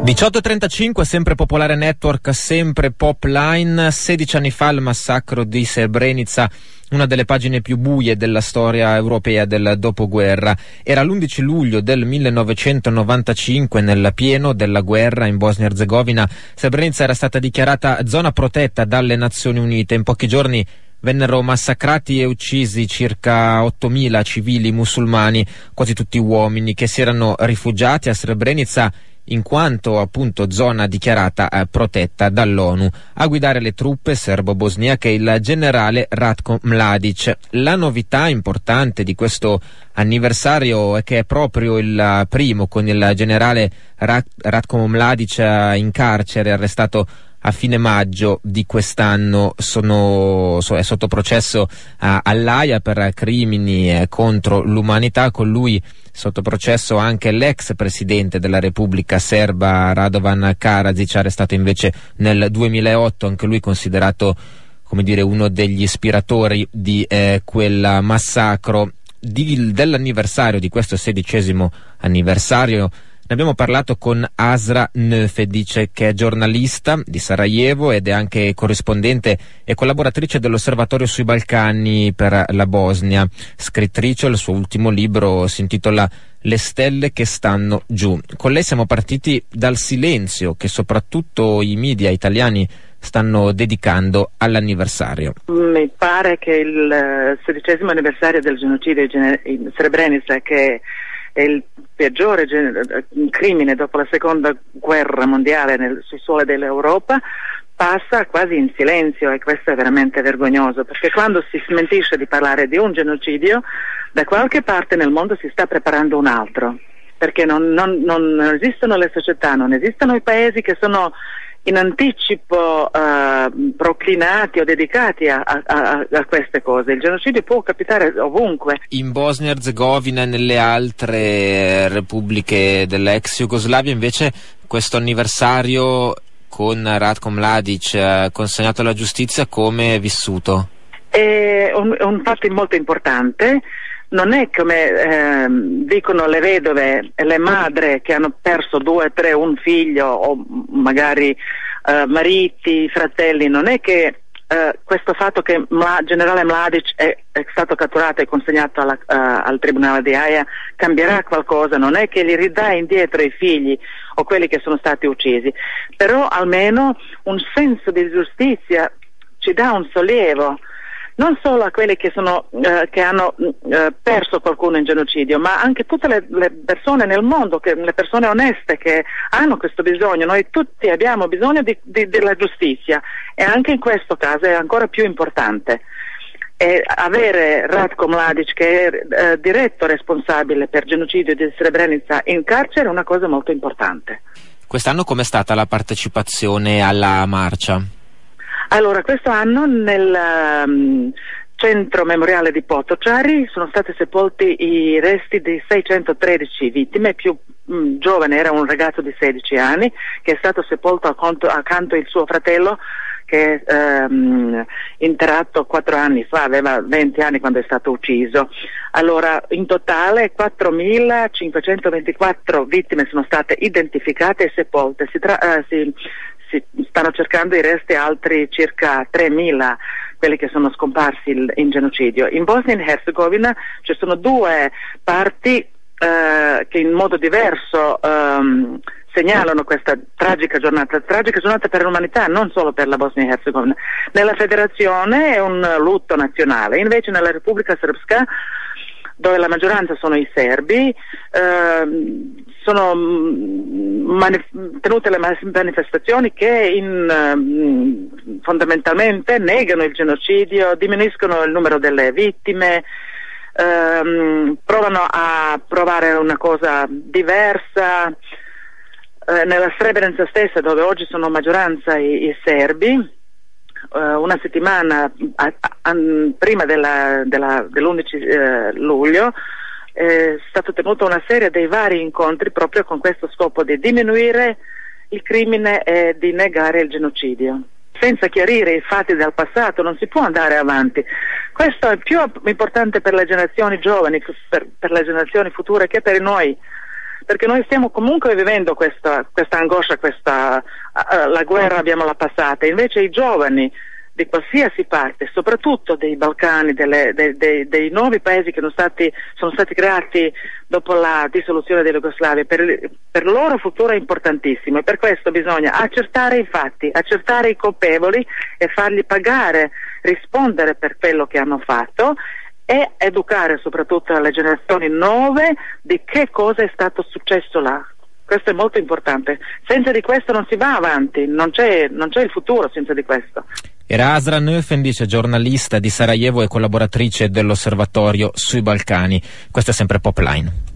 18:35, sempre Popolare Network, sempre Popline. 16 anni fa il massacro di Srebrenica, una delle pagine più buie della storia europea del dopoguerra. Era l'11 luglio del 1995, nel pieno della guerra in Bosnia-Erzegovina. Srebrenica era stata dichiarata zona protetta dalle Nazioni Unite. In pochi giorni vennero massacrati e uccisi circa 8.000 civili musulmani, quasi tutti uomini, che si erano rifugiati a Srebrenica in quanto appunto zona dichiarata protetta dall'ONU. A guidare le truppe serbo-bosniache il generale Ratko Mladic. La novità importante di questo anniversario è che è proprio il primo con il generale Ratko Mladic in carcere, arrestato a fine maggio di quest'anno. È sotto processo all'Aia per crimini contro l'umanità. Con lui sotto processo anche l'ex presidente della Repubblica Serba Radovan Karadzic, arrestato invece nel 2008, anche lui considerato, come dire, uno degli ispiratori di quel massacro. Dell'anniversario, di questo 16° anniversario, ne abbiamo parlato con Asra Nöfedic, che è giornalista di Sarajevo ed è anche corrispondente e collaboratrice dell'Osservatorio sui Balcani per la Bosnia. Scrittrice, il suo ultimo libro si intitola Le stelle che stanno giù. Con lei siamo partiti dal silenzio che soprattutto i media italiani stanno dedicando all'anniversario. Mi pare che il 16° anniversario del genocidio in Srebrenica, che è il peggiore crimine dopo la seconda guerra mondiale sul suolo dell'Europa, passa quasi in silenzio, e questo è veramente vergognoso, perché quando si smentisce di parlare di un genocidio, da qualche parte nel mondo si sta preparando un altro, perché non esistono le società, non esistono i paesi che sono in anticipo proclinati o dedicati a queste cose. Il genocidio può capitare ovunque. In Bosnia-Erzegovina e nelle altre repubbliche dell'ex Jugoslavia invece questo anniversario con Ratko Mladic consegnato alla giustizia, come è vissuto? È un fatto molto importante. Non è come dicono le vedove e le madri che hanno perso 2, 3, un figlio, o magari mariti, fratelli. Non è che questo fatto che generale Mladic è stato catturato e consegnato al tribunale di Haia cambierà qualcosa. Non è che gli ridà indietro i figli o quelli che sono stati uccisi, però almeno un senso di giustizia ci dà un sollievo, non solo a quelli che hanno perso qualcuno in genocidio, ma anche tutte le persone nel mondo, le persone oneste che hanno questo bisogno. Noi tutti abbiamo bisogno della giustizia, e anche in questo caso è ancora più importante. E avere Ratko Mladic, che è diretto responsabile per genocidio di Srebrenica, in carcere è una cosa molto importante. Quest'anno com'è stata la partecipazione alla marcia? Allora, questo anno nel centro memoriale di Potocari sono stati sepolti i resti di 613 vittime. Più giovane era un ragazzo di 16 anni che è stato sepolto accanto al suo fratello, che è entrato 4 anni fa, aveva 20 anni quando è stato ucciso. Allora, in totale 4.524 vittime sono state identificate e sepolte. Si stanno cercando i resti altri circa 3.000, quelli che sono scomparsi in genocidio. In Bosnia e Herzegovina ci sono 2 parti che in modo diverso segnalano questa tragica giornata per l'umanità, non solo per la Bosnia e Herzegovina. Nella federazione è un lutto nazionale, invece nella Repubblica Srpska, dove la maggioranza sono i serbi, sono tenute le manifestazioni che fondamentalmente negano il genocidio, diminuiscono il numero delle vittime, provano a provare una cosa diversa. Nella Srebrenica stessa, dove oggi sono maggioranza i serbi, una settimana prima dell'11 luglio è stata tenuta una serie dei vari incontri proprio con questo scopo di diminuire il crimine e di negare il genocidio. Senza chiarire i fatti del passato non si può andare avanti. Questo è più importante per le generazioni giovani, per le generazioni future, che per noi perché noi stiamo comunque vivendo questa angoscia, la guerra abbiamo la passata, invece i giovani di qualsiasi parte, soprattutto dei Balcani, dei nuovi paesi che sono stati creati dopo la dissoluzione dell'Jugoslavia, per il loro futuro è importantissimo, e per questo bisogna accertare i fatti, accertare i colpevoli e fargli pagare, rispondere per quello che hanno fatto, e educare soprattutto le generazioni nuove di che cosa è stato successo là. Questo è molto importante. Senza di questo non si va avanti, non c'è il futuro senza di questo. Era Asra Neufendic, giornalista di Sarajevo e collaboratrice dell'Osservatorio sui Balcani. Questo è sempre Popline.